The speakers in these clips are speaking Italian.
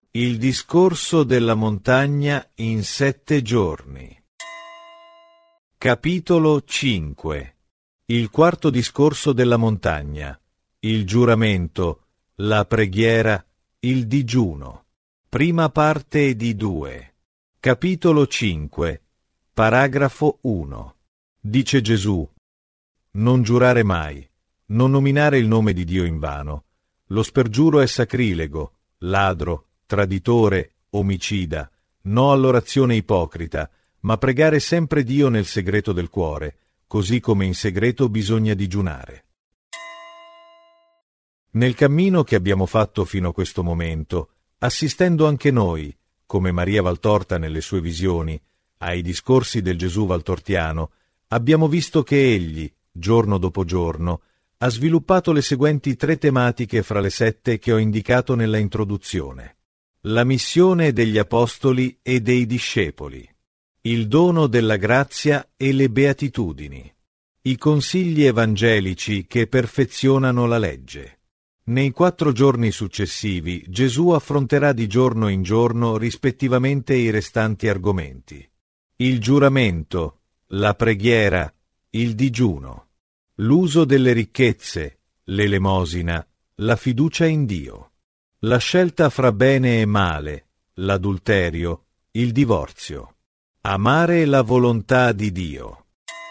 Il discorso della montagna in 7 giorni. Capitolo 5. Il quarto discorso della montagna. Il giuramento, la preghiera, il digiuno. Prima parte di 2. Capitolo 5. Paragrafo 1. Dice Gesù: non giurare mai, non nominare il nome di Dio invano. Lo spergiuro è sacrilego, ladro, traditore, omicida. No all'orazione ipocrita, ma pregare sempre Dio nel segreto del cuore, così come in segreto bisogna digiunare. Nel cammino che abbiamo fatto fino a questo momento, assistendo anche noi, come Maria Valtorta nelle sue visioni, ai discorsi del Gesù valtortiano, abbiamo visto che egli, giorno dopo giorno, ha sviluppato le seguenti 3 tematiche fra le 7 che ho indicato nella introduzione: la missione degli apostoli e dei discepoli, il dono della grazia e le beatitudini, i consigli evangelici che perfezionano la legge. Nei 4 giorni successivi Gesù affronterà di giorno in giorno rispettivamente i restanti argomenti: il giuramento, la preghiera, il digiuno, l'uso delle ricchezze, l'elemosina, la fiducia in Dio, la scelta fra bene e male, l'adulterio, il divorzio, amare la volontà di Dio.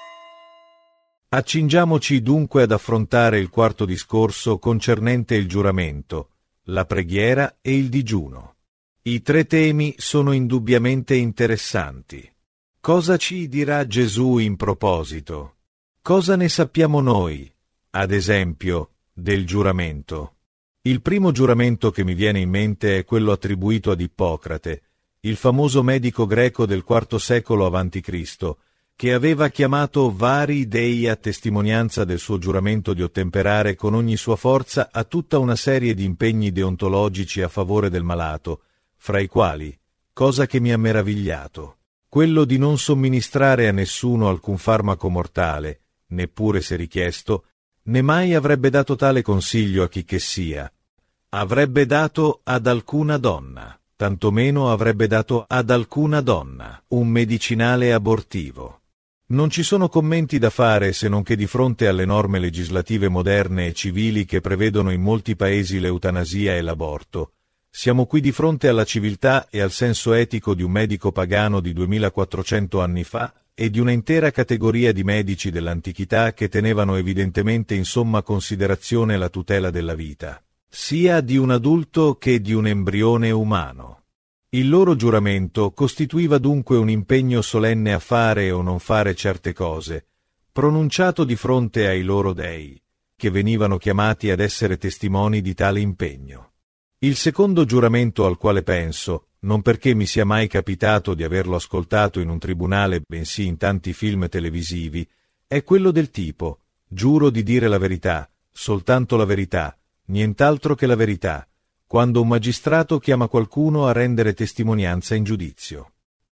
Accingiamoci dunque ad affrontare il quarto discorso concernente il giuramento, la preghiera e il digiuno. I 3 temi sono indubbiamente interessanti. Cosa ci dirà Gesù in proposito? Cosa ne sappiamo noi, ad esempio, del giuramento? Il primo giuramento che mi viene in mente è quello attribuito ad Ippocrate, il famoso medico greco del IV secolo a.C., che aveva chiamato vari dei a testimonianza del suo giuramento di ottemperare con ogni sua forza a tutta una serie di impegni deontologici a favore del malato, fra i quali, cosa che mi ha meravigliato, quello di non somministrare a nessuno alcun farmaco mortale, neppure se richiesto, né mai avrebbe dato tale consiglio a chi che sia. Avrebbe dato ad alcuna donna, tantomeno avrebbe dato ad alcuna donna un medicinale abortivo. Non ci sono commenti da fare se non che di fronte alle norme legislative moderne e civili che prevedono in molti paesi l'eutanasia e l'aborto, siamo qui di fronte alla civiltà e al senso etico di un medico pagano di 2400 anni fa e di una intera categoria di medici dell'antichità che tenevano evidentemente in somma considerazione la tutela della vita, sia di un adulto che di un embrione umano. Il loro giuramento costituiva dunque un impegno solenne a fare o non fare certe cose, pronunciato di fronte ai loro dei, che venivano chiamati ad essere testimoni di tale impegno. Il secondo giuramento al quale penso, non perché mi sia mai capitato di averlo ascoltato in un tribunale, bensì in tanti film televisivi, è quello del tipo: giuro di dire la verità, soltanto la verità, nient'altro che la verità, quando un magistrato chiama qualcuno a rendere testimonianza in giudizio.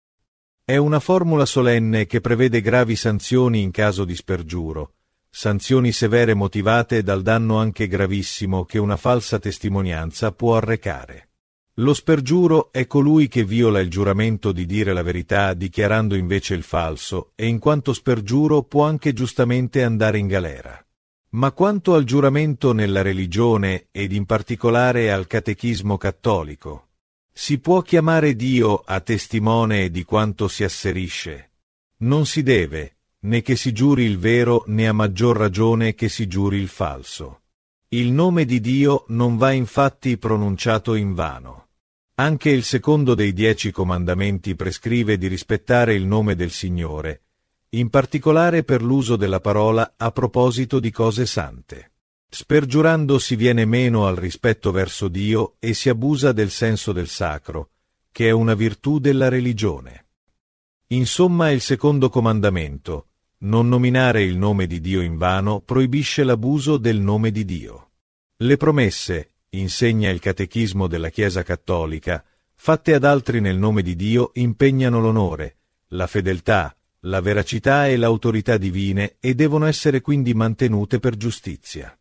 È una formula solenne che prevede gravi sanzioni in caso di spergiuro, sanzioni severe motivate dal danno anche gravissimo che una falsa testimonianza può arrecare. Lo spergiuro è colui che viola il giuramento di dire la verità dichiarando invece il falso, e in quanto spergiuro può anche giustamente andare in galera. Ma quanto al giuramento nella religione ed in particolare al catechismo cattolico, si può chiamare Dio a testimone di quanto si asserisce? Non si deve, né che si giuri il vero, né a maggior ragione che si giuri il falso. Il nome di Dio non va infatti pronunciato invano. Anche il secondo dei 10 comandamenti prescrive di rispettare il nome del Signore, in particolare per l'uso della parola a proposito di cose sante. Spergiurando si viene meno al rispetto verso Dio e si abusa del senso del sacro, che è una virtù della religione. Insomma, il secondo comandamento, non nominare il nome di Dio invano, proibisce l'abuso del nome di Dio. Le promesse, insegna il catechismo della Chiesa cattolica, fatte ad altri nel nome di Dio impegnano l'onore, la fedeltà, la veracità e l'autorità divine e devono essere quindi mantenute per giustizia.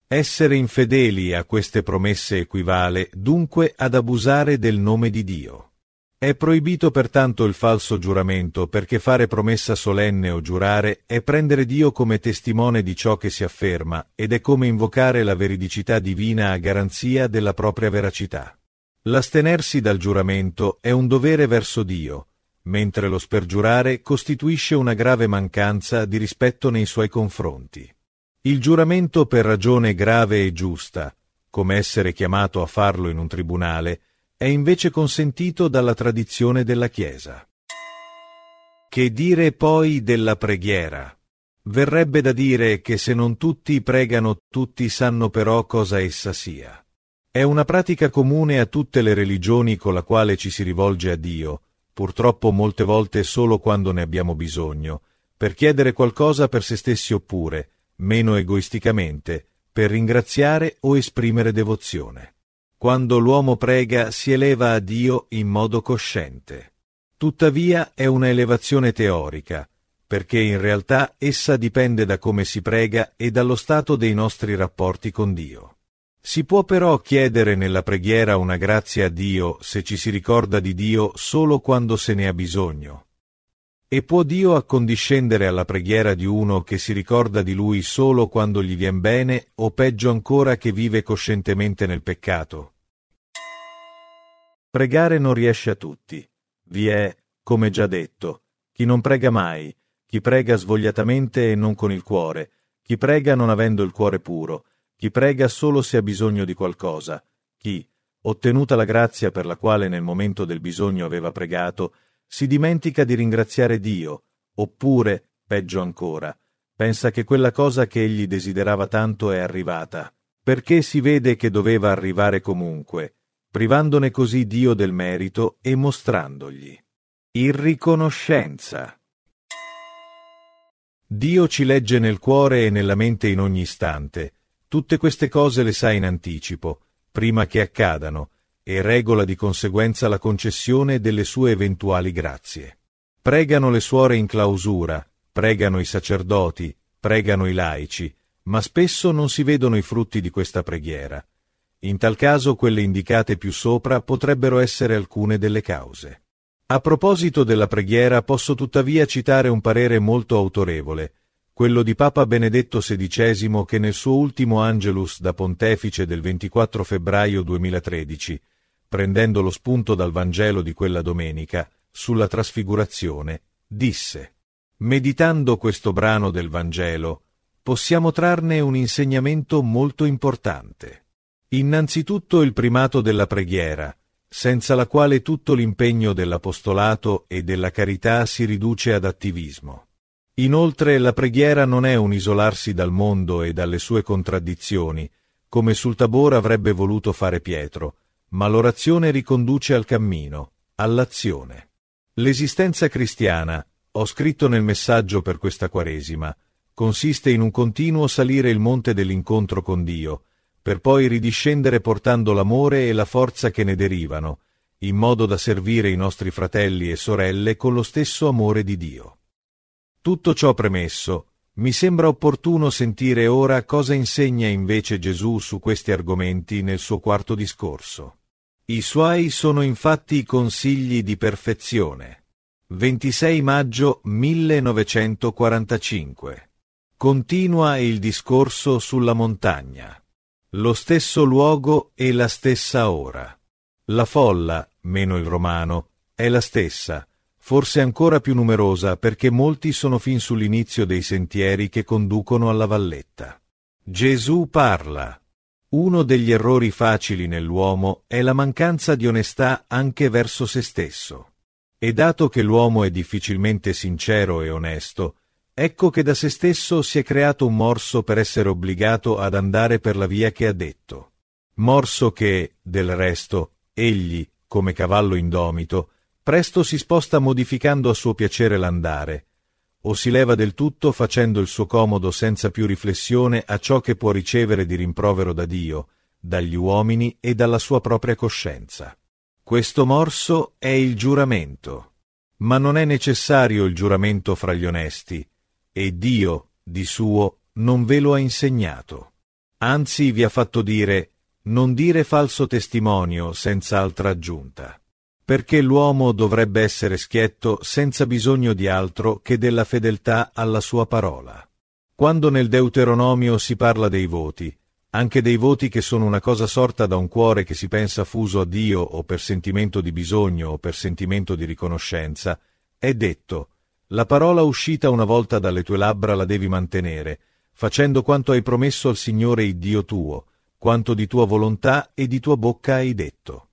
Essere infedeli a queste promesse equivale, dunque, ad abusare del nome di Dio. È proibito pertanto il falso giuramento, perché fare promessa solenne o giurare è prendere Dio come testimone di ciò che si afferma ed è come invocare la veridicità divina a garanzia della propria veracità. L'astenersi dal giuramento è un dovere verso Dio, mentre lo spergiurare costituisce una grave mancanza di rispetto nei suoi confronti. Il giuramento per ragione grave e giusta, come essere chiamato a farlo in un tribunale, è invece consentito dalla tradizione della Chiesa. Che dire poi della preghiera? Verrebbe da dire che se non tutti pregano, tutti sanno però cosa essa sia. È una pratica comune a tutte le religioni con la quale ci si rivolge a Dio, purtroppo molte volte solo quando ne abbiamo bisogno, per chiedere qualcosa per se stessi oppure, meno egoisticamente, per ringraziare o esprimere devozione. Quando l'uomo prega si eleva a Dio in modo cosciente. Tuttavia è una elevazione teorica, perché in realtà essa dipende da come si prega e dallo stato dei nostri rapporti con Dio. Si può però chiedere nella preghiera una grazia a Dio se ci si ricorda di Dio solo quando se ne ha bisogno. E può Dio accondiscendere alla preghiera di uno che si ricorda di Lui solo quando gli vien bene o peggio ancora che vive coscientemente nel peccato? Pregare non riesce a tutti. Vi è, come già detto, chi non prega mai, chi prega svogliatamente e non con il cuore, chi prega non avendo il cuore puro, chi prega solo se ha bisogno di qualcosa, chi, ottenuta la grazia per la quale nel momento del bisogno aveva pregato, si dimentica di ringraziare Dio, oppure, peggio ancora, pensa che quella cosa che egli desiderava tanto è arrivata, perché si vede che doveva arrivare comunque, privandone così Dio del merito e mostrandogli irriconoscenza. Dio ci legge nel cuore e nella mente in ogni istante, tutte queste cose le sa in anticipo, prima che accadano, e regola di conseguenza la concessione delle sue eventuali grazie. Pregano le suore in clausura, pregano i sacerdoti, pregano i laici, ma spesso non si vedono i frutti di questa preghiera. In tal caso quelle indicate più sopra potrebbero essere alcune delle cause. A proposito della preghiera posso tuttavia citare un parere molto autorevole, quello di Papa Benedetto XVI che nel suo ultimo Angelus da pontefice del 24 febbraio 2013, prendendo lo spunto dal Vangelo di quella domenica, sulla trasfigurazione, disse: meditando questo brano del Vangelo, possiamo trarne un insegnamento molto importante. Innanzitutto il primato della preghiera, senza la quale tutto l'impegno dell'apostolato e della carità si riduce ad attivismo. Inoltre la preghiera non è un isolarsi dal mondo e dalle sue contraddizioni, come sul Tabor avrebbe voluto fare Pietro, ma l'orazione riconduce al cammino, all'azione. L'esistenza cristiana, ho scritto nel messaggio per questa Quaresima, consiste in un continuo salire il monte dell'incontro con Dio, per poi ridiscendere portando l'amore e la forza che ne derivano, in modo da servire i nostri fratelli e sorelle con lo stesso amore di Dio. Tutto ciò premesso, mi sembra opportuno sentire ora cosa insegna invece Gesù su questi argomenti nel suo quarto discorso. I suoi sono infatti i consigli di perfezione. 26 maggio 1945. Continua il discorso sulla montagna. Lo stesso luogo e la stessa ora. La folla, meno il romano, è la stessa, forse ancora più numerosa perché molti sono fin sull'inizio dei sentieri che conducono alla valletta. Gesù parla. Uno degli errori facili nell'uomo è la mancanza di onestà anche verso se stesso. E dato che l'uomo è difficilmente sincero e onesto, ecco che da se stesso si è creato un morso per essere obbligato ad andare per la via che ha detto. Morso che, del resto, egli, come cavallo indomito, presto si sposta modificando a suo piacere l'andare, o si leva del tutto facendo il suo comodo senza più riflessione a ciò che può ricevere di rimprovero da Dio, dagli uomini e dalla sua propria coscienza. Questo morso è il giuramento. Ma non è necessario il giuramento fra gli onesti, e Dio, di suo, non ve lo ha insegnato. Anzi vi ha fatto dire: non dire falso testimonio senza altra aggiunta. Perché l'uomo dovrebbe essere schietto senza bisogno di altro che della fedeltà alla sua parola. Quando nel Deuteronomio si parla dei voti, anche dei voti che sono una cosa sorta da un cuore che si pensa fuso a Dio o per sentimento di bisogno o per sentimento di riconoscenza, è detto: la parola uscita una volta dalle tue labbra la devi mantenere, facendo quanto hai promesso al Signore il Dio tuo, quanto di tua volontà e di tua bocca hai detto.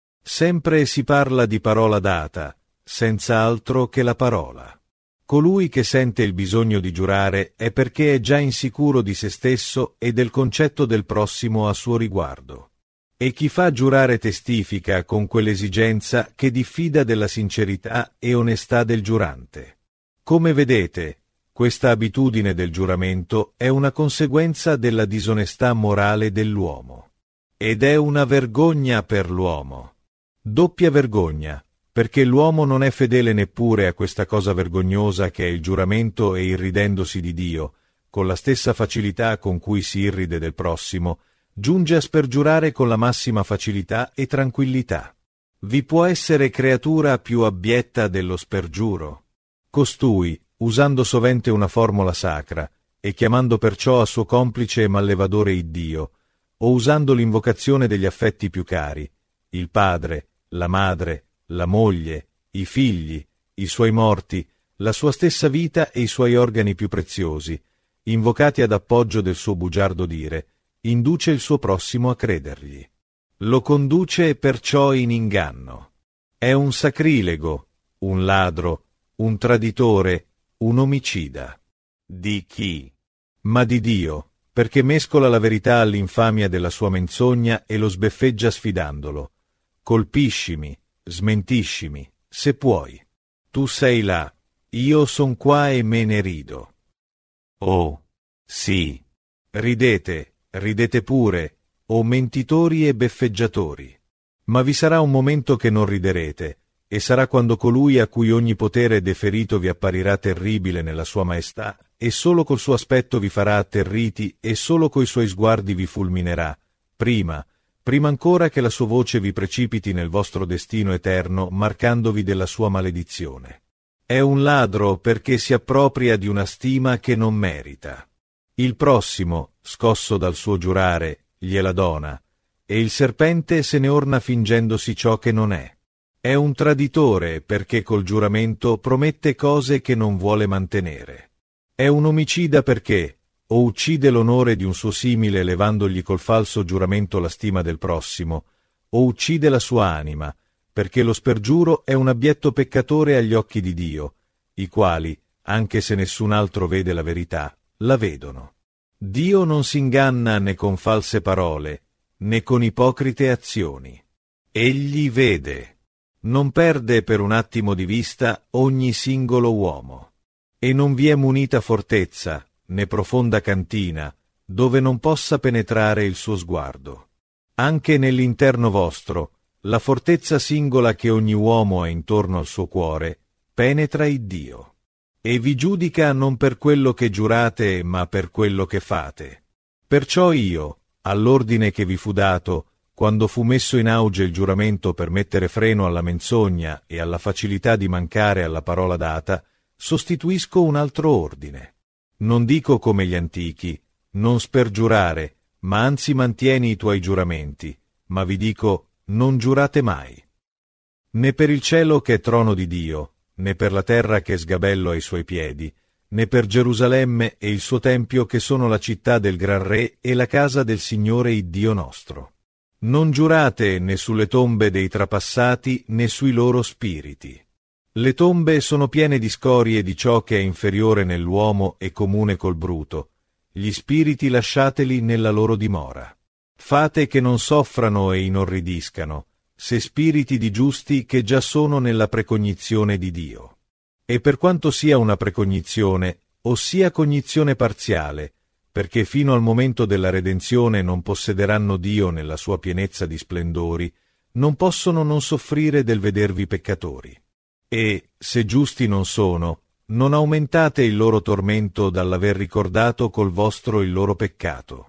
Sempre si parla di parola data, senza altro che la parola. Colui che sente il bisogno di giurare è perché è già insicuro di se stesso e del concetto del prossimo a suo riguardo. E chi fa giurare testifica con quell'esigenza che diffida della sincerità e onestà del giurante. Come vedete, questa abitudine del giuramento è una conseguenza della disonestà morale dell'uomo. Ed è una vergogna per l'uomo. Doppia vergogna, perché l'uomo non è fedele neppure a questa cosa vergognosa che è il giuramento e irridendosi di Dio, con la stessa facilità con cui si irride del prossimo, giunge a spergiurare con la massima facilità e tranquillità. Vi può essere creatura più abbietta dello spergiuro? Costui, usando sovente una formula sacra, e chiamando perciò a suo complice e mallevadore Iddio, o usando l'invocazione degli affetti più cari, il padre, la madre, la moglie, i figli, i suoi morti, la sua stessa vita e i suoi organi più preziosi, invocati ad appoggio del suo bugiardo dire, induce il suo prossimo a credergli. Lo conduce perciò in inganno. È un sacrilego, un ladro, un traditore, un omicida. Di chi? Ma di Dio, perché mescola la verità all'infamia della sua menzogna e lo sbeffeggia sfidandolo. Colpiscimi, smentiscimi, se puoi. Tu sei là, io son qua e me ne rido. Oh, sì. Ridete, ridete pure, o mentitori e beffeggiatori. Ma vi sarà un momento che non riderete, e sarà quando colui a cui ogni potere è deferito vi apparirà terribile nella sua maestà, e solo col suo aspetto vi farà atterriti, e solo coi suoi sguardi vi fulminerà, prima ancora che la sua voce vi precipiti nel vostro destino eterno, marcandovi della sua maledizione. È un ladro perché si appropria di una stima che non merita. Il prossimo, scosso dal suo giurare, gliela dona, e il serpente se ne orna fingendosi ciò che non è. È un traditore perché col giuramento promette cose che non vuole mantenere. È un omicida perché o uccide l'onore di un suo simile levandogli col falso giuramento la stima del prossimo, o uccide la sua anima, perché lo spergiuro è un abietto peccatore agli occhi di Dio, i quali, anche se nessun altro vede la verità, la vedono. Dio non si inganna né con false parole, né con ipocrite azioni. Egli vede. Non perde per un attimo di vista ogni singolo uomo. E non vi è munita fortezza, né profonda cantina, dove non possa penetrare il suo sguardo. Anche nell'interno vostro, la fortezza singola che ogni uomo ha intorno al suo cuore, penetra Iddio. E vi giudica non per quello che giurate, ma per quello che fate. Perciò io, all'ordine che vi fu dato, quando fu messo in auge il giuramento per mettere freno alla menzogna e alla facilità di mancare alla parola data, sostituisco un altro ordine. Non dico come gli antichi, non spergiurare, ma anzi mantieni i tuoi giuramenti, ma vi dico, non giurate mai. Né per il cielo che è trono di Dio, né per la terra che è sgabello ai suoi piedi, né per Gerusalemme e il suo tempio che sono la città del gran re e la casa del Signore Iddio nostro. Non giurate né sulle tombe dei trapassati né sui loro spiriti. Le tombe sono piene di scorie di ciò che è inferiore nell'uomo e comune col bruto. Gli spiriti lasciateli nella loro dimora. Fate che non soffrano e inorridiscano, se spiriti di giusti che già sono nella precognizione di Dio. E per quanto sia una precognizione, ossia cognizione parziale, perché fino al momento della redenzione non possederanno Dio nella sua pienezza di splendori, non possono non soffrire del vedervi peccatori. E, se giusti non sono, non aumentate il loro tormento dall'aver ricordato col vostro il loro peccato.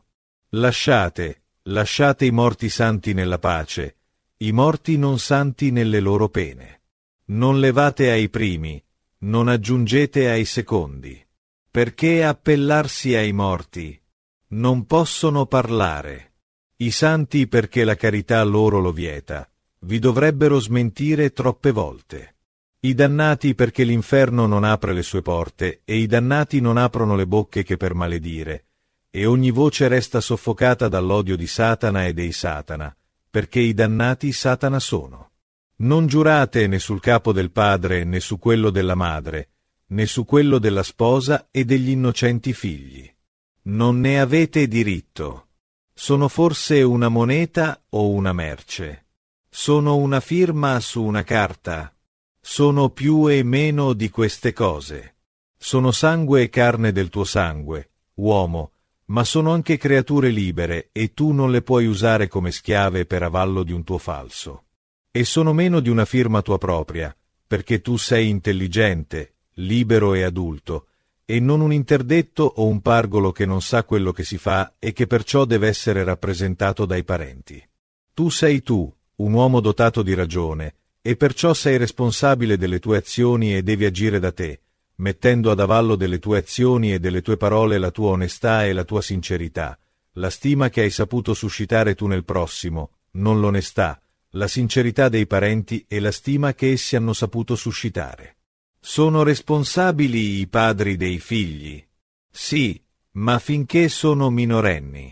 Lasciate i morti santi nella pace, i morti non santi nelle loro pene. Non levate ai primi, non aggiungete ai secondi. Perché appellarsi ai morti? Non possono parlare. I santi, perché la carità loro lo vieta, vi dovrebbero smentire troppe volte. I dannati, perché l'inferno non apre le sue porte, e i dannati non aprono le bocche che per maledire, e ogni voce resta soffocata dall'odio di Satana e dei Satana, perché i dannati Satana sono. Non giurate né sul capo del padre né su quello della madre, né su quello della sposa e degli innocenti figli. Non ne avete diritto. Sono forse una moneta o una merce? Sono una firma su una carta? Sono più e meno di queste cose. Sono sangue e carne del tuo sangue, uomo, ma sono anche creature libere e tu non le puoi usare come schiave per avallo di un tuo falso. E sono meno di una firma tua propria, perché tu sei intelligente, libero e adulto, e non un interdetto o un pargolo che non sa quello che si fa e che perciò deve essere rappresentato dai parenti. Tu sei tu, un uomo dotato di ragione, e perciò sei responsabile delle tue azioni e devi agire da te, mettendo ad avallo delle tue azioni e delle tue parole la tua onestà e la tua sincerità, la stima che hai saputo suscitare tu nel prossimo, non l'onestà, la sincerità dei parenti e la stima che essi hanno saputo suscitare. Sono responsabili i padri dei figli? Sì, ma finché sono minorenni.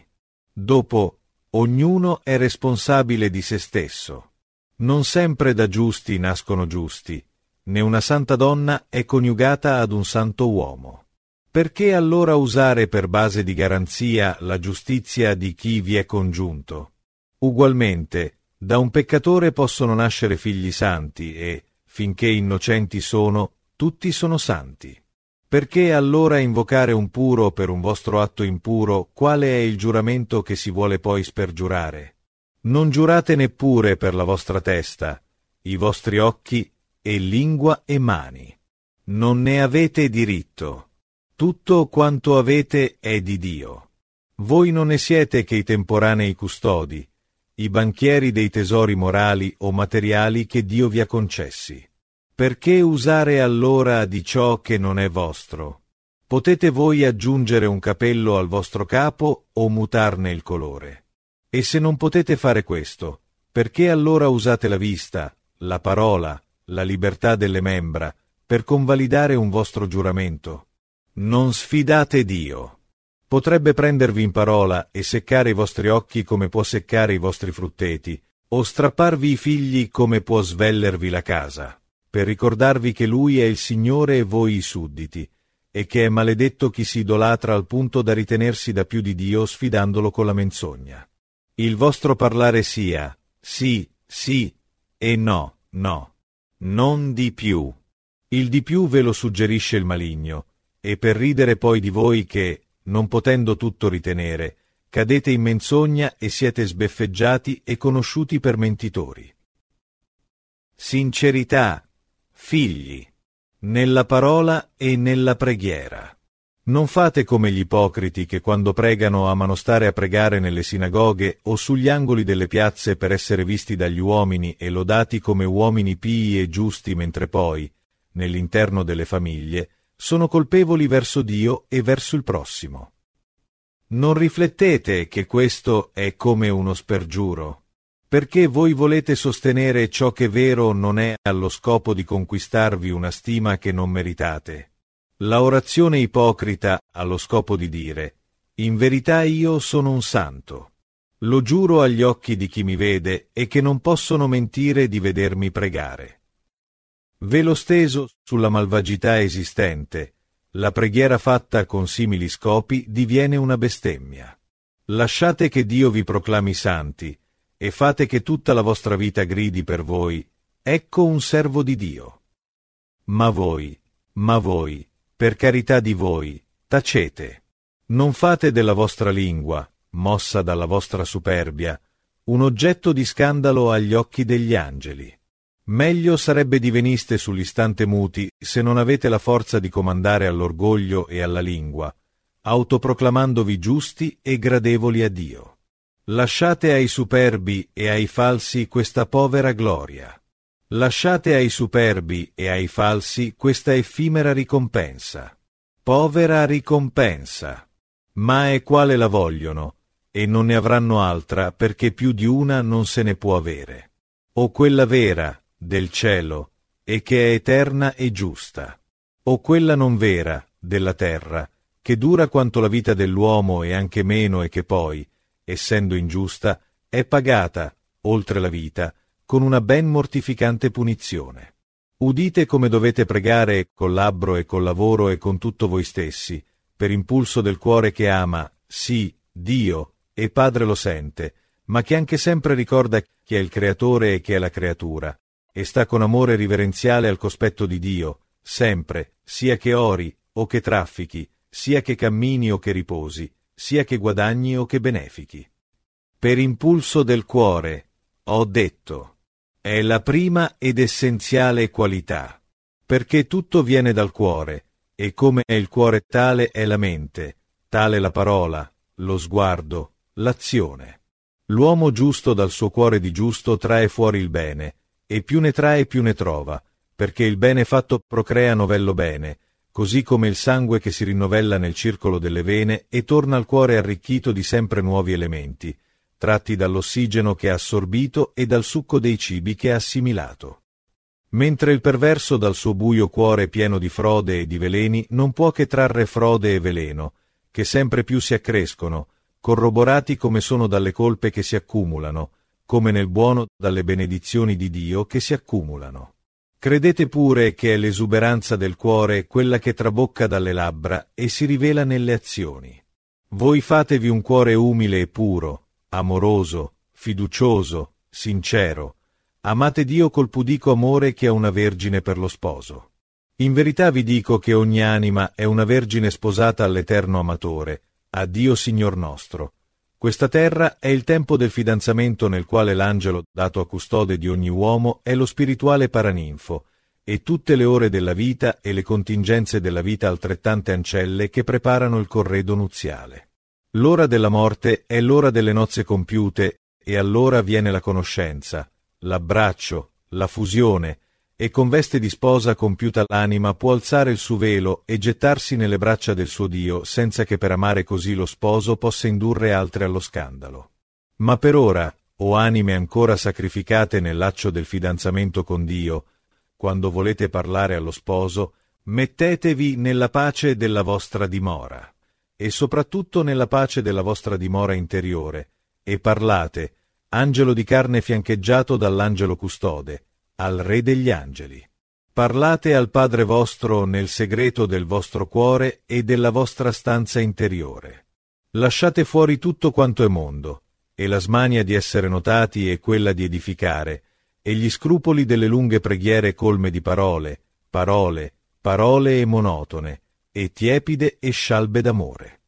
Dopo, ognuno è responsabile di se stesso. Non sempre da giusti nascono giusti, né una santa donna è coniugata ad un santo uomo. Perché allora usare per base di garanzia la giustizia di chi vi è congiunto? Ugualmente, da un peccatore possono nascere figli santi e, finché innocenti sono, tutti sono santi. Perché allora invocare un puro per un vostro atto impuro, quale è il giuramento che si vuole poi spergiurare? Non giurate neppure per la vostra testa, i vostri occhi e lingua e mani. Non ne avete diritto. Tutto quanto avete è di Dio. Voi non ne siete che i temporanei custodi, i banchieri dei tesori morali o materiali che Dio vi ha concessi. Perché usare allora di ciò che non è vostro? Potete voi aggiungere un capello al vostro capo o mutarne il colore? E se non potete fare questo, perché allora usate la vista, la parola, la libertà delle membra, per convalidare un vostro giuramento? Non sfidate Dio. Potrebbe prendervi in parola e seccare i vostri occhi come può seccare i vostri frutteti, o strapparvi i figli come può svellervi la casa, per ricordarvi che Lui è il Signore e voi i sudditi, e che è maledetto chi si idolatra al punto da ritenersi da più di Dio sfidandolo con la menzogna. Il vostro parlare sia sì, sì, e no, no. Non di più. Il di più ve lo suggerisce il maligno, e per ridere poi di voi che, non potendo tutto ritenere, cadete in menzogna e siete sbeffeggiati e conosciuti per mentitori. Sincerità, figli, nella parola e nella preghiera. Non fate come gli ipocriti che quando pregano amano stare a pregare nelle sinagoghe o sugli angoli delle piazze per essere visti dagli uomini e lodati come uomini pii e giusti, mentre poi, nell'interno delle famiglie, sono colpevoli verso Dio e verso il prossimo. Non riflettete che questo è come uno spergiuro, perché voi volete sostenere ciò che vero non è allo scopo di conquistarvi una stima che non meritate. La orazione ipocrita ha lo scopo di dire: in verità io sono un santo. Lo giuro agli occhi di chi mi vede e che non possono mentire di vedermi pregare. Velo steso sulla malvagità esistente, la preghiera fatta con simili scopi diviene una bestemmia. Lasciate che Dio vi proclami santi e fate che tutta la vostra vita gridi per voi: ecco un servo di Dio. Ma voi, per carità di voi, tacete. Non fate della vostra lingua, mossa dalla vostra superbia, un oggetto di scandalo agli occhi degli angeli. Meglio sarebbe diveniste sull'istante muti se non avete la forza di comandare all'orgoglio e alla lingua, autoproclamandovi giusti e gradevoli a Dio. Lasciate ai superbi e ai falsi questa povera gloria. Lasciate ai superbi e ai falsi questa effimera ricompensa. Povera ricompensa! Ma è quale la vogliono, e non ne avranno altra, perché più di una non se ne può avere. O quella vera, del cielo, e che è eterna e giusta. O quella non vera, della terra, che dura quanto la vita dell'uomo e anche meno e che poi, essendo ingiusta, è pagata, oltre la vita, con una ben mortificante punizione. Udite come dovete pregare col labbro e col lavoro e con tutto voi stessi, per impulso del cuore che ama, sì, Dio, e Padre lo sente, ma che anche sempre ricorda chi è il Creatore e chi è la creatura, e sta con amore riverenziale al cospetto di Dio, sempre, sia che ori o che traffichi, sia che cammini o che riposi, sia che guadagni o che benefichi. Per impulso del cuore, ho detto, è la prima ed essenziale qualità, perché tutto viene dal cuore, e come è il cuore tale è la mente, tale la parola, lo sguardo, l'azione. L'uomo giusto dal suo cuore di giusto trae fuori il bene, e più ne trae più ne trova, perché il bene fatto procrea novello bene, così come il sangue che si rinnovella nel circolo delle vene e torna al cuore arricchito di sempre nuovi elementi, tratti dall'ossigeno che ha assorbito e dal succo dei cibi che ha assimilato. Mentre il perverso dal suo buio cuore pieno di frode e di veleni non può che trarre frode e veleno, che sempre più si accrescono, corroborati come sono dalle colpe che si accumulano, come nel buono dalle benedizioni di Dio che si accumulano. Credete pure che è l'esuberanza del cuore quella che trabocca dalle labbra e si rivela nelle azioni. Voi fatevi un cuore umile e puro, amoroso, fiducioso, sincero. Amate Dio col pudico amore che ha una vergine per lo sposo. In verità vi dico che ogni anima è una vergine sposata all'eterno amatore, a Dio Signor nostro. Questa terra è il tempo del fidanzamento nel quale l'angelo, dato a custode di ogni uomo, è lo spirituale paraninfo, e tutte le ore della vita e le contingenze della vita altrettante ancelle che preparano il corredo nuziale. L'ora della morte è l'ora delle nozze compiute, e allora viene la conoscenza, l'abbraccio, la fusione, e con veste di sposa compiuta l'anima può alzare il suo velo e gettarsi nelle braccia del suo Dio, senza che per amare così lo sposo possa indurre altre allo scandalo. Ma per ora, o anime ancora sacrificate nel laccio del fidanzamento con Dio, quando volete parlare allo sposo, mettetevi nella pace della vostra dimora, e soprattutto nella pace della vostra dimora interiore, e parlate, angelo di carne fiancheggiato dall'angelo custode, al Re degli angeli. Parlate al Padre vostro nel segreto del vostro cuore e della vostra stanza interiore. Lasciate fuori tutto quanto è mondo, e la smania di essere notati e quella di edificare, e gli scrupoli delle lunghe preghiere colme di parole, parole e monotone, e tiepide e scialbe d'amore.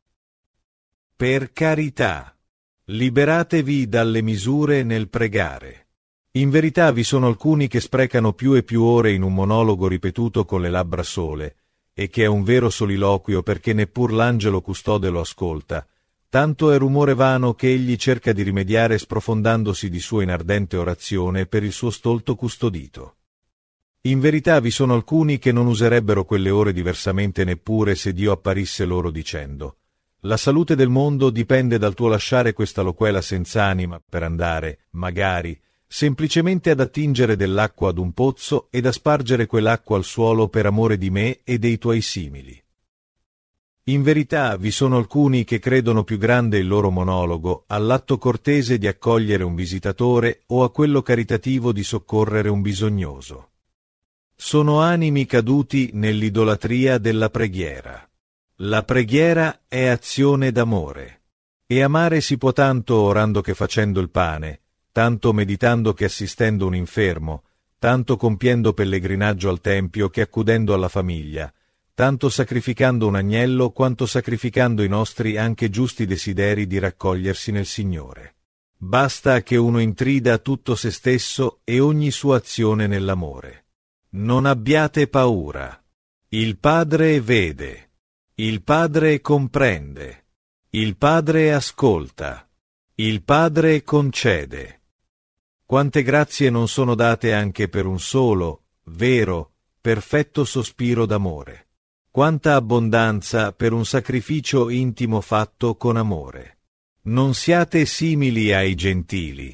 Per carità, liberatevi dalle misure nel pregare. In verità vi sono alcuni che sprecano più e più ore in un monologo ripetuto con le labbra sole, e che è un vero soliloquio perché neppur l'angelo custode lo ascolta. Tanto è rumore vano che egli cerca di rimediare sprofondandosi di suo in ardente orazione per il suo stolto custodito. In verità vi sono alcuni che non userebbero quelle ore diversamente neppure se Dio apparisse loro dicendo: la salute del mondo dipende dal tuo lasciare questa loquela senz'anima per andare, magari, semplicemente ad attingere dell'acqua ad un pozzo ed a spargere quell'acqua al suolo per amore di me e dei tuoi simili. In verità vi sono alcuni che credono più grande il loro monologo all'atto cortese di accogliere un visitatore o a quello caritativo di soccorrere un bisognoso. Sono animi caduti nell'idolatria della preghiera. La preghiera è azione d'amore, e amare si può tanto orando che facendo il pane, tanto meditando che assistendo un infermo, tanto compiendo pellegrinaggio al tempio che accudendo alla famiglia, tanto sacrificando un agnello quanto sacrificando i nostri anche giusti desideri di raccogliersi nel Signore. Basta che uno intrida tutto se stesso e ogni sua azione nell'amore. Non abbiate paura. Il Padre vede. Il Padre comprende. Il Padre ascolta. Il Padre concede. Quante grazie non sono date anche per un solo, vero, perfetto sospiro d'amore. Quanta abbondanza per un sacrificio intimo fatto con amore. Non siate simili ai gentili.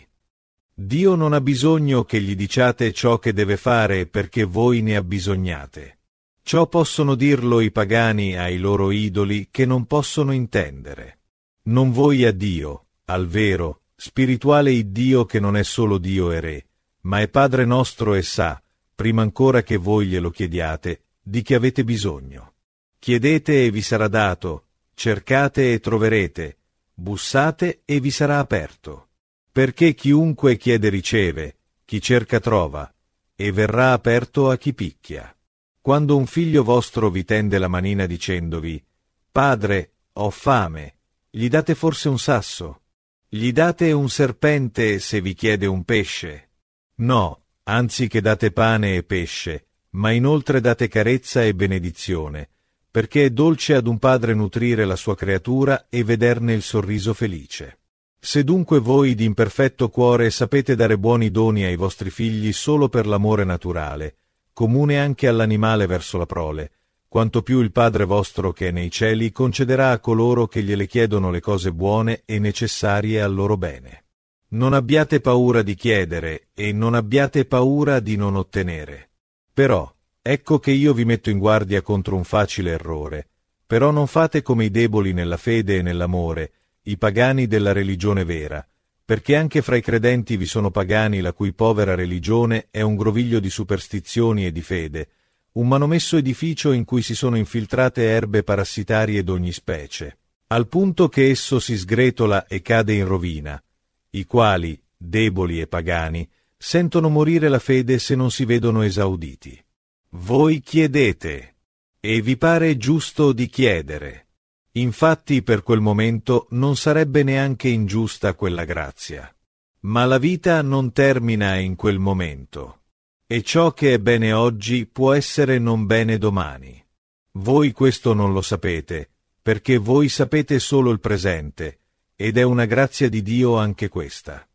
Dio non ha bisogno che gli diciate ciò che deve fare perché voi ne abbisognate. Ciò possono dirlo i pagani ai loro idoli che non possono intendere. Non voi a Dio, al vero, spirituale Iddio che non è solo Dio e Re, ma è Padre nostro e sa, prima ancora che voi glielo chiediate, di che avete bisogno. Chiedete e vi sarà dato, cercate e troverete, bussate e vi sarà aperto. Perché chiunque chiede riceve, chi cerca trova, e verrà aperto a chi picchia. Quando un figlio vostro vi tende la manina dicendovi, Padre, ho fame, gli date forse un sasso? Gli date un serpente se vi chiede un pesce? No, anzi che date pane e pesce, ma inoltre date carezza e benedizione, perché è dolce ad un padre nutrire la sua creatura e vederne il sorriso felice. Se dunque voi d'imperfetto cuore sapete dare buoni doni ai vostri figli solo per l'amore naturale, comune anche all'animale verso la prole, quanto più il Padre vostro che è nei cieli concederà a coloro che gliele chiedono le cose buone e necessarie al loro bene. Non abbiate paura di chiedere e non abbiate paura di non ottenere. Però, ecco che io vi metto in guardia contro un facile errore. Però non fate come i deboli nella fede e nell'amore, i pagani della religione vera, perché anche fra i credenti vi sono pagani la cui povera religione è un groviglio di superstizioni e di fede, un manomesso edificio in cui si sono infiltrate erbe parassitarie d'ogni specie, al punto che esso si sgretola e cade in rovina, i quali, deboli e pagani, sentono morire la fede se non si vedono esauditi. Voi chiedete, e vi pare giusto di chiedere. Infatti per quel momento non sarebbe neanche ingiusta quella grazia. Ma la vita non termina in quel momento. E ciò che è bene oggi può essere non bene domani. Voi questo non lo sapete, perché voi sapete solo il presente, ed è una grazia di Dio anche questa.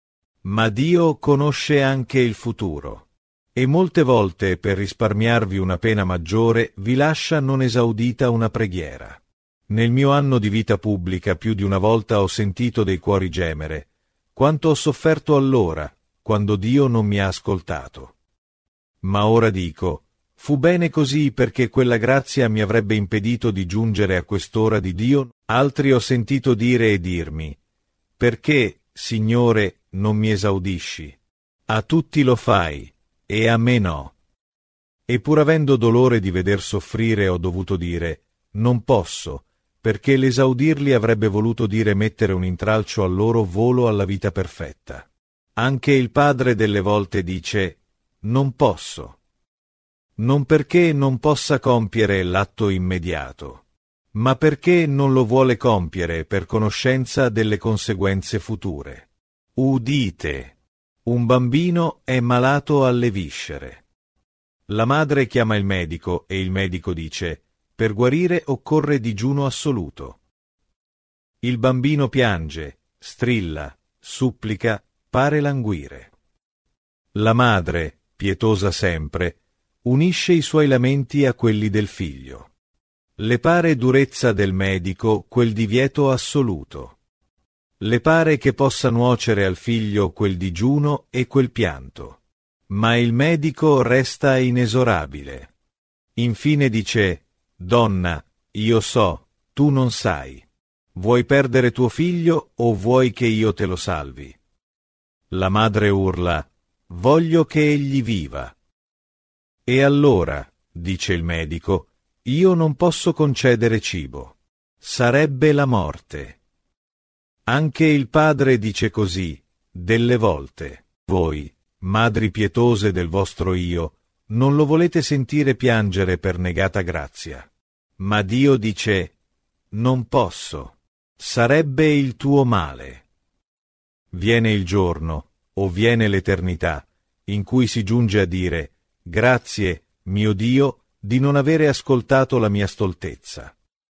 Ma Dio conosce anche il futuro. E molte volte, per risparmiarvi una pena maggiore, vi lascia non esaudita una preghiera. Nel mio anno di vita pubblica più di una volta ho sentito dei cuori gemere. Quanto ho sofferto allora, quando Dio non mi ha ascoltato. Ma ora dico, fu bene così perché quella grazia mi avrebbe impedito di giungere a quest'ora di Dio. Altri ho sentito dire e dirmi, perché, Signore, non mi esaudisci? A tutti lo fai, e a me no. E pur avendo dolore di veder soffrire ho dovuto dire, non posso, perché l'esaudirli avrebbe voluto dire mettere un intralcio al loro volo alla vita perfetta. Anche il Padre delle volte dice, non posso. Non perché non possa compiere l'atto immediato, ma perché non lo vuole compiere per conoscenza delle conseguenze future. Udite, un bambino è malato alle viscere. La madre chiama il medico e il medico dice, per guarire occorre digiuno assoluto. Il bambino piange, strilla, supplica, pare languire. La madre, pietosa sempre, unisce i suoi lamenti a quelli del figlio. Le pare durezza del medico quel divieto assoluto. Le pare che possa nuocere al figlio quel digiuno e quel pianto. Ma il medico resta inesorabile. Infine dice, Donna, io so, tu non sai. Vuoi perdere tuo figlio o vuoi che io te lo salvi? La madre urla, voglio che egli viva. E allora, dice il medico, io non posso concedere cibo. Sarebbe la morte. Anche il Padre dice così, delle volte. Voi, madri pietose del vostro io, non lo volete sentire piangere per negata grazia. Ma Dio dice, non posso. Sarebbe il tuo male. Viene il giorno, o viene l'eternità, in cui si giunge a dire, grazie, mio Dio, di non avere ascoltato la mia stoltezza.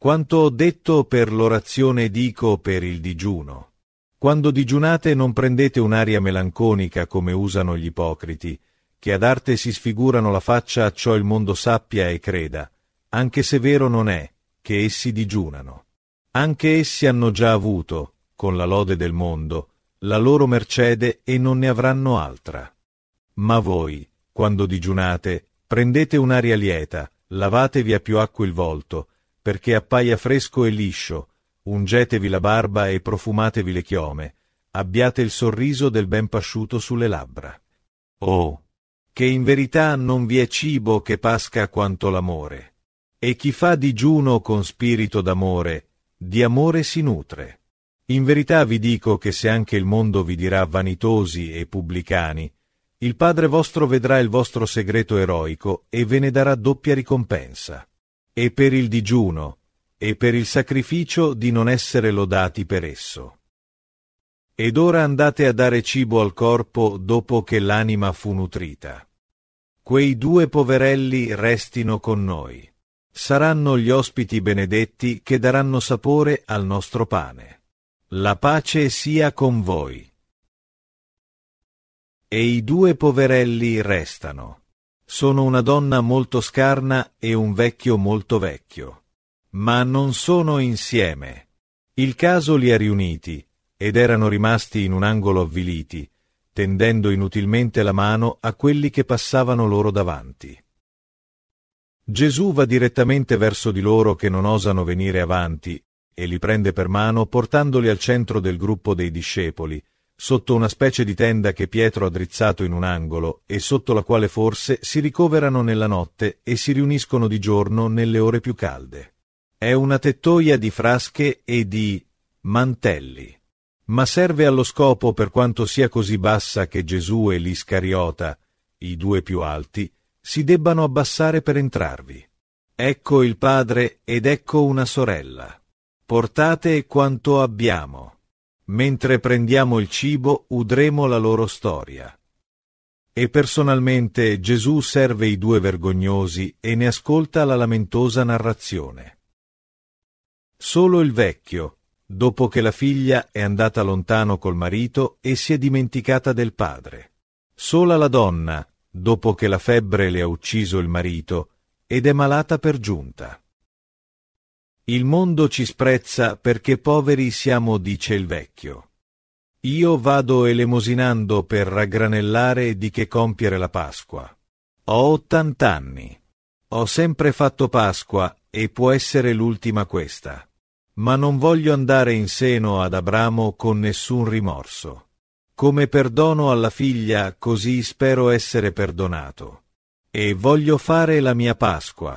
Quanto ho detto per l'orazione dico per il digiuno. Quando digiunate non prendete un'aria melanconica come usano gli ipocriti, che ad arte si sfigurano la faccia acciò il mondo sappia e creda, anche se vero non è, che essi digiunano. Anche essi hanno già avuto, con la lode del mondo, la loro mercede e non ne avranno altra. Ma voi, quando digiunate, prendete un'aria lieta, lavatevi a più acqua il volto, perché appaia fresco e liscio, ungetevi la barba e profumatevi le chiome, abbiate il sorriso del ben pasciuto sulle labbra. Oh, che in verità non vi è cibo che pasca quanto l'amore, e chi fa digiuno con spirito d'amore, di amore si nutre. In verità vi dico che se anche il mondo vi dirà vanitosi e pubblicani, il Padre vostro vedrà il vostro segreto eroico e ve ne darà doppia ricompensa. E per il digiuno, e per il sacrificio di non essere lodati per esso. Ed ora andate a dare cibo al corpo dopo che l'anima fu nutrita. Quei 2 poverelli restino con noi. Saranno gli ospiti benedetti che daranno sapore al nostro pane. La pace sia con voi. E i 2 poverelli restano. Sono una donna molto scarna e un vecchio molto vecchio. Ma non sono insieme. Il caso li ha riuniti, ed erano rimasti in un angolo avviliti, tendendo inutilmente la mano a quelli che passavano loro davanti. Gesù va direttamente verso di loro che non osano venire avanti, e li prende per mano portandoli al centro del gruppo dei discepoli, sotto una specie di tenda che Pietro ha drizzato in un angolo e sotto la quale forse si ricoverano nella notte e si riuniscono di giorno nelle ore più calde. È una tettoia di frasche e di mantelli, ma serve allo scopo per quanto sia così bassa che Gesù e l'Iscariota, i 2 più alti, si debbano abbassare per entrarvi. Ecco il padre ed ecco una sorella. Portate quanto abbiamo. Mentre prendiamo il cibo, udremo la loro storia. E personalmente Gesù serve i 2 vergognosi e ne ascolta la lamentosa narrazione. Solo il vecchio, dopo che la figlia è andata lontano col marito e si è dimenticata del padre. Sola la donna, dopo che la febbre le ha ucciso il marito, ed è malata per giunta. Il mondo ci sprezza perché poveri siamo, dice il vecchio. Io vado elemosinando per raggranellare di che compiere la Pasqua. Ho 80 anni. Ho sempre fatto Pasqua e può essere l'ultima questa. Ma non voglio andare in seno ad Abramo con nessun rimorso. Come perdono alla figlia, così spero essere perdonato. E voglio fare la mia Pasqua.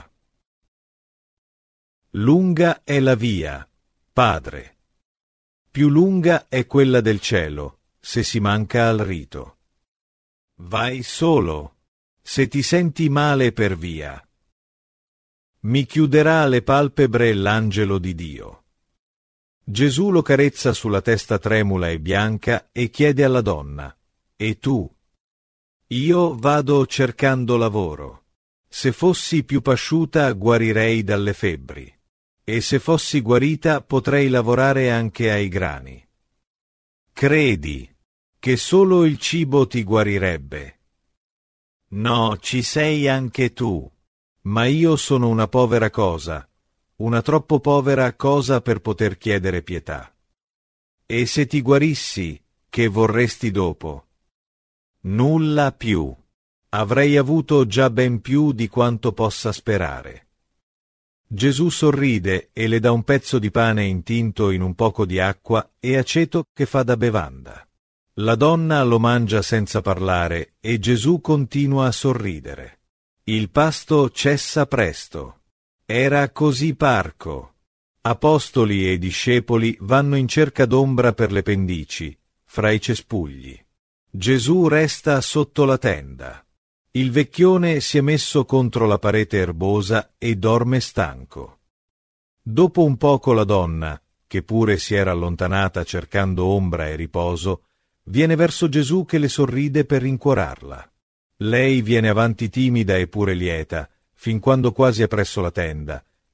Lunga è la via, Padre. Più lunga è quella del cielo, se si manca al rito. Vai solo, se ti senti male per via. Mi chiuderà le palpebre l'angelo di Dio. Gesù lo carezza sulla testa tremula e bianca e chiede alla donna: E tu? Io vado cercando lavoro. Se fossi più pasciuta guarirei dalle febbri. E se fossi guarita potrei lavorare anche ai grani. Credi che solo il cibo ti guarirebbe? No, ci sei anche tu, ma io sono una povera cosa, una troppo povera cosa per poter chiedere pietà. E se ti guarissi, che vorresti dopo? Nulla più. Avrei avuto già ben più di quanto possa sperare. Gesù sorride e le dà un pezzo di pane intinto in un poco di acqua e aceto che fa da bevanda. La donna lo mangia senza parlare e Gesù continua a sorridere. Il pasto cessa presto. Era così parco. Apostoli e discepoli vanno in cerca d'ombra per le pendici, fra i cespugli. Gesù resta sotto la tenda. Il vecchione si è messo contro la parete erbosa e dorme stanco. Dopo un poco la donna, che pure si era allontanata cercando ombra e riposo, viene verso Gesù che le sorride per rincuorarla. Lei viene avanti timida e pure lieta, fin quando quasi è presso la tenda,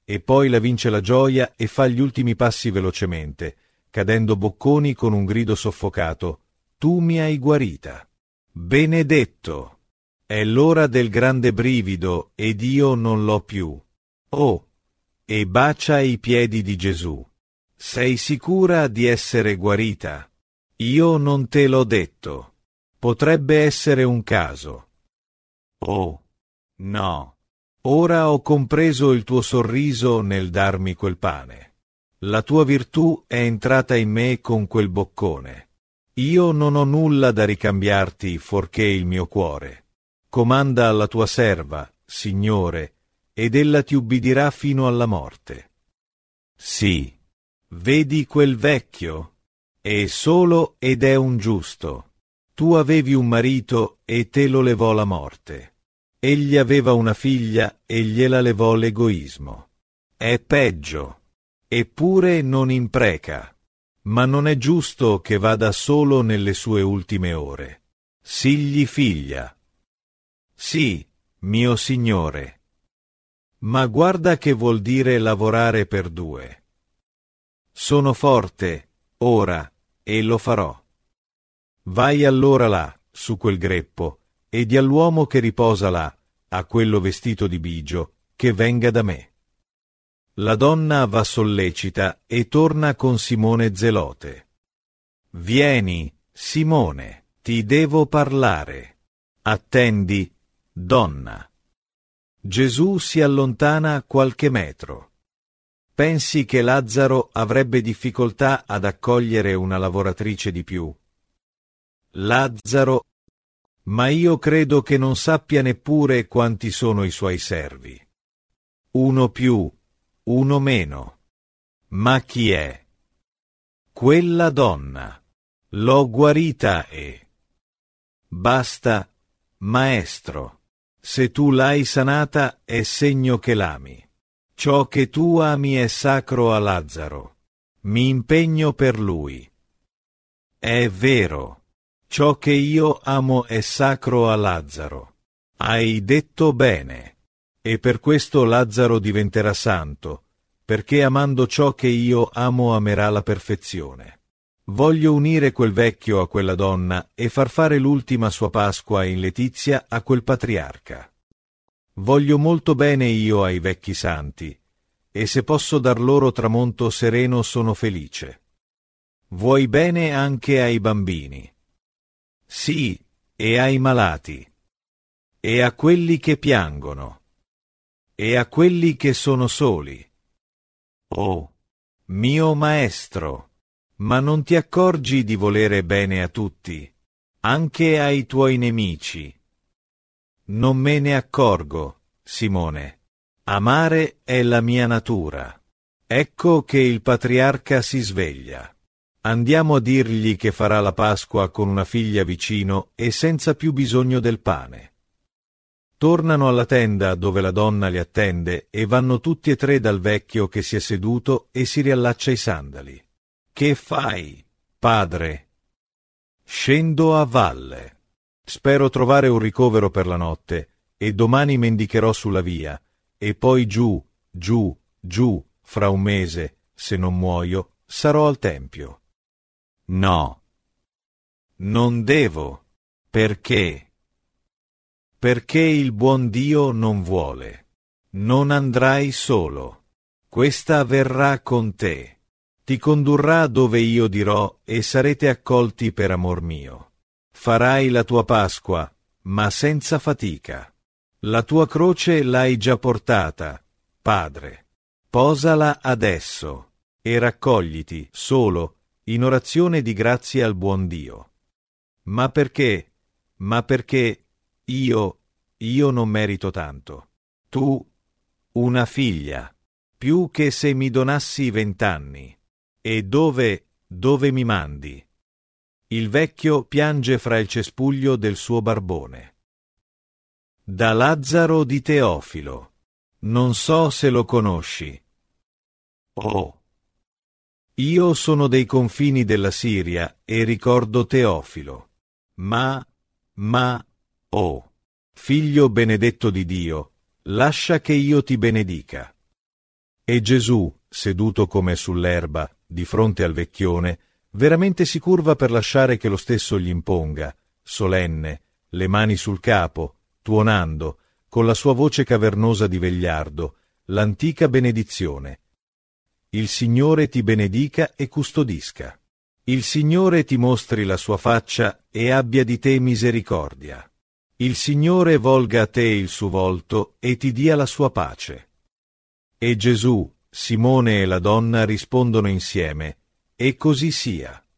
e poi la vince la gioia e fa gli ultimi passi velocemente, cadendo bocconi con un grido soffocato: «Tu mi hai guarita!» Benedetto! È l'ora del grande brivido ed io non l'ho più. Oh! E bacia i piedi di Gesù. Sei sicura di essere guarita? Io non te l'ho detto. Potrebbe essere un caso. Oh! No! Ora ho compreso il tuo sorriso nel darmi quel pane. La tua virtù è entrata in me con quel boccone. Io non ho nulla da ricambiarti fuorché il mio cuore. Comanda alla tua serva, Signore, ed ella ti ubbidirà fino alla morte. Sì, vedi quel vecchio? È solo ed è un giusto. Tu avevi un marito e te lo levò la morte. Egli aveva una figlia e gliela levò l'egoismo. È peggio. Eppure non impreca. Ma non è giusto che vada solo nelle sue ultime ore. Sigli figlia. Sì, mio signore. Ma guarda che vuol dire lavorare per due. Sono forte, ora, e lo farò. Vai allora là, su quel greppo, e di all'uomo che riposa là, a quello vestito di bigio, che venga da me. La donna va sollecita e torna con Simone Zelote. Vieni, Simone, ti devo parlare. Attendi, donna. Gesù si allontana qualche metro. Pensi che Lazzaro avrebbe difficoltà ad accogliere una lavoratrice di più? Lazzaro, ma io credo che non sappia neppure quanti sono i suoi servi. Uno più, uno meno. Ma chi è? Quella donna. L'ho guarita e... Basta, maestro. Se tu l'hai sanata è segno che l'ami. Ciò che tu ami è sacro a Lazzaro. Mi impegno per lui. È vero. Ciò che io amo è sacro a Lazzaro. Hai detto bene. E per questo Lazzaro diventerà santo, perché amando ciò che io amo amerà la perfezione. Voglio unire quel vecchio a quella donna e far fare l'ultima sua Pasqua in letizia a quel patriarca. Voglio molto bene io ai vecchi santi, e se posso dar loro tramonto sereno sono felice. Vuoi bene anche ai bambini? Sì, e ai malati, e a quelli che piangono, e a quelli che sono soli. Oh, mio maestro, ma non ti accorgi di volere bene a tutti, anche ai tuoi nemici? Non me ne accorgo, Simone. Amare è la mia natura. Ecco che il patriarca si sveglia. Andiamo a dirgli che farà la Pasqua con una figlia vicino e senza più bisogno del pane. Tornano alla tenda dove la donna li attende e vanno tutti e tre dal vecchio che si è seduto e si riallaccia i sandali. Che fai, padre? Scendo a valle. Spero trovare un ricovero per la notte e domani mendicherò sulla via e poi giù, giù, giù, fra un mese, se non muoio, sarò al tempio. No. Non devo. Perché? Perché il buon Dio non vuole. Non andrai solo. Questa verrà con te. Ti condurrà dove io dirò e sarete accolti per amor mio. Farai la tua Pasqua, ma senza fatica. La tua croce l'hai già portata, Padre. Posala adesso e raccogliti solo in orazione di grazie al buon Dio. Ma perché? Ma perché io non merito tanto. Tu, una figlia, più che se mi donassi 20 anni. E dove mi mandi? Il vecchio piange fra il cespuglio del suo barbone. Da Lazzaro di Teofilo. Non so se lo conosci. Oh. Io sono dei confini della Siria e ricordo Teofilo. Oh. Figlio benedetto di Dio, lascia che io ti benedica. E Gesù, seduto come sull'erba, di fronte al vecchione, veramente si curva per lasciare che lo stesso gli imponga, solenne, le mani sul capo, tuonando, con la sua voce cavernosa di vegliardo, l'antica benedizione. Il Signore ti benedica e custodisca. Il Signore ti mostri la sua faccia e abbia di te misericordia. Il Signore volga a te il suo volto e ti dia la sua pace. E Gesù, Simone e la donna rispondono insieme, e così sia.